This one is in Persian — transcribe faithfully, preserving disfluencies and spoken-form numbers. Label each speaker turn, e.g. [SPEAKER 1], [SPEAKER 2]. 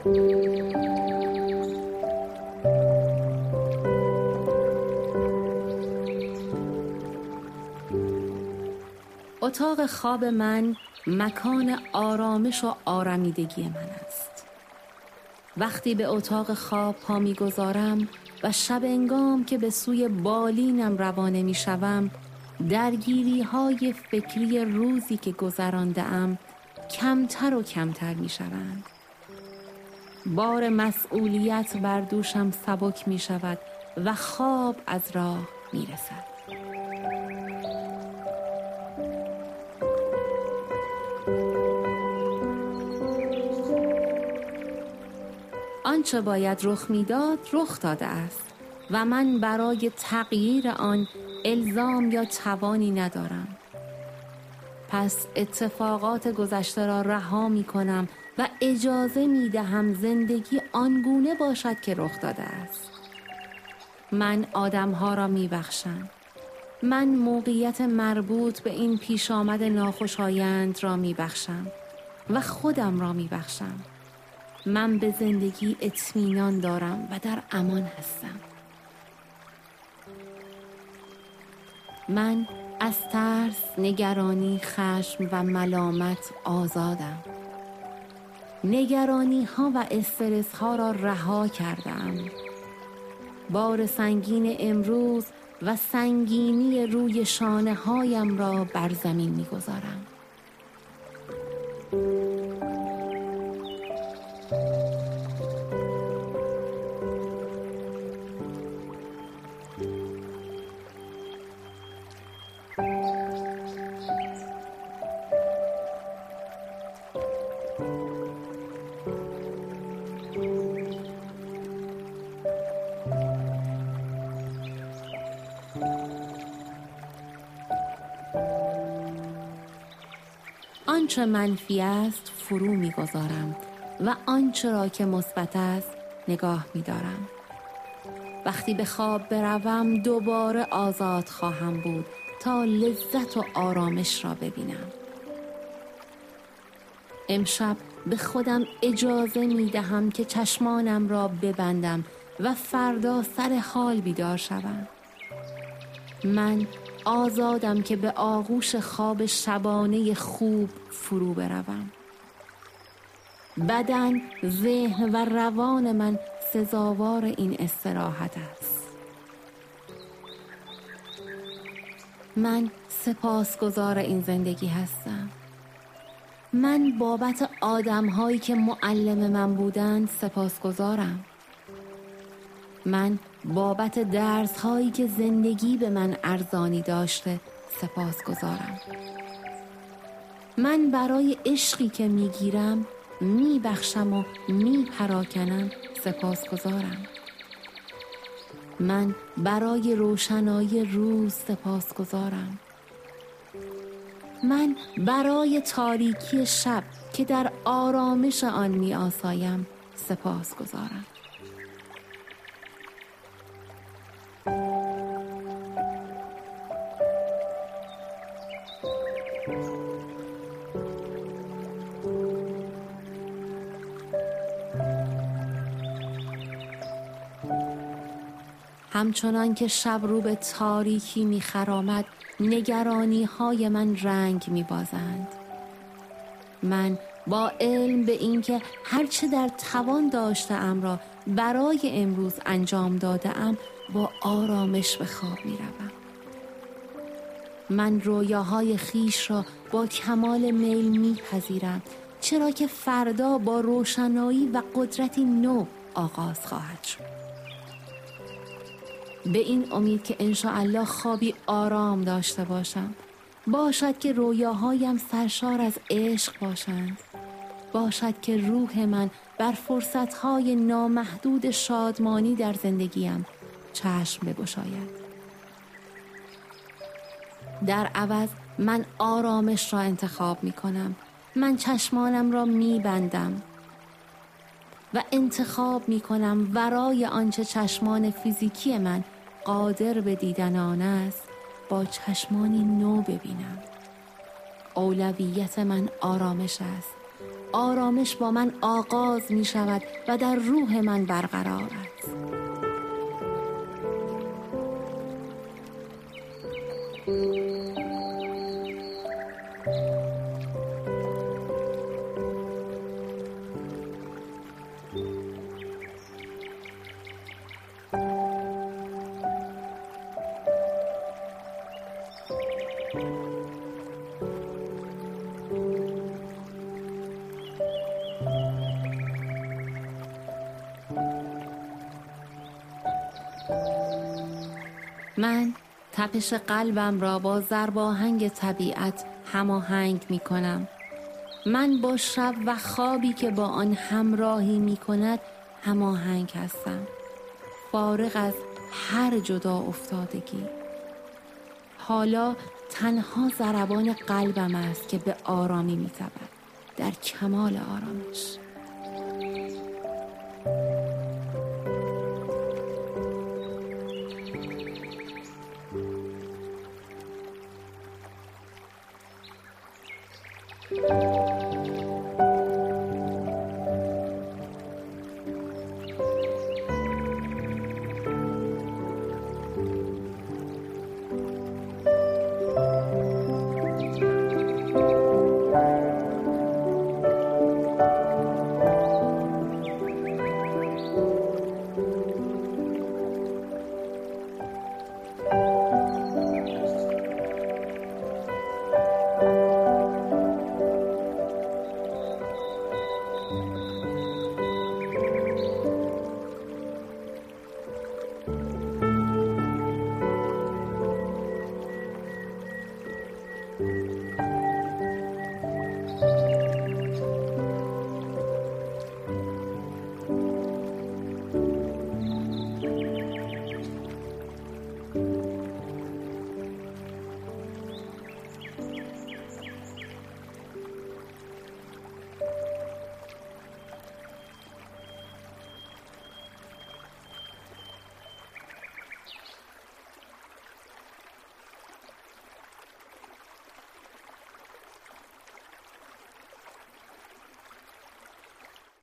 [SPEAKER 1] اتاق خواب من مکان آرامش و آرامیدگی من است. وقتی به اتاق خواب پا می‌گذارم و شب انگام که به سوی بالینم روانه می‌شوم، درگیری‌های فکری روزی که گذرانده‌ام کمتر و کمتر می‌شوند. بار مسئولیت بر دوشم سبک می‌شود و خواب از راه می‌رسد. آنچه باید رخ میداد رخ داده است و من برای تغییر آن الزام یا توانی ندارم. پس اتفاقات گذشته را رها می کنم و اجازه می دهم زندگی آنگونه باشد که رخ داده است. من آدمها را می بخشم. من موقعیت مربوط به این پیش آمد ناخوشایند را می بخشم و خودم را می بخشم. من به زندگی اطمینان دارم و در امان هستم. من از ترس، نگرانی، خشم و ملامت آزادم. نگرانی ها و استرس ها را رها کردم. بار سنگین امروز و سنگینی روی شانه هایم را بر زمین می گذارم. آنچه منفی است فرو می‌گذارم و آنچه را که مثبت است نگاه می‌دارم. وقتی به خواب بروم دوباره آزاد خواهم بود تا لذت و آرامش را ببینم. امشب به خودم اجازه می‌دهم که چشمانم را ببندم و فردا سر حال بیدار شوم. من آزادم که به آغوش خواب شبانه خوب فرو بروم. بدن، ذهن و روان من سزاوار این استراحت است. من سپاسگزار این زندگی هستم. من بابت آدم‌هایی که معلم من بودند سپاسگزارم. من بابت درس‌هایی که زندگی به من ارزانی داشته سپاسگزارم. من برای عشقی که می‌گیرم، می‌بخشم و می‌پراکنم سپاسگزارم. من برای روشنایی روز سپاسگزارم. من برای تاریکی شب که در آرامش آن می‌آسایم سپاسگزارم. همچنان که شب رو به تاریکی می‌خرامد، نگرانی های من رنگ می‌بازند. من با علم به این که هرچه در توان داشته‌ام را برای امروز انجام داده‌ام با آرامش به خواب می‌روم. من رویاهای خیش را با کمال میل می‌پذیرم، چرا که فردا با روشنایی و قدرتی نو آغاز خواهد شد. به این امید که انشاءالله خوابی آرام داشته باشم، باشد که رویاهایم سرشار از عشق باشند، باشد که روح من بر فرصتهای نامحدود شادمانی در زندگیم چشم بگشاید. در عوض من آرامش را انتخاب می کنم. من چشمانم را می بندم و انتخاب می کنم ورای آنچه چشمان فیزیکی من قادر به دیدن آن است با چشمانی نو ببینم. اولویت من آرامش است آرامش با من آغاز می شود و در روح من برقرار است. من تپش قلبم را با ضرباهنگ طبیعت هماهنگ می کنم. من با شب و خوابی که با آن همراهی می کند هماهنگ هستم، فارغ از هر جدا افتادگی. حالا تنها ضربان قلبم است که به آرامی می تپد، در کمال آرامش.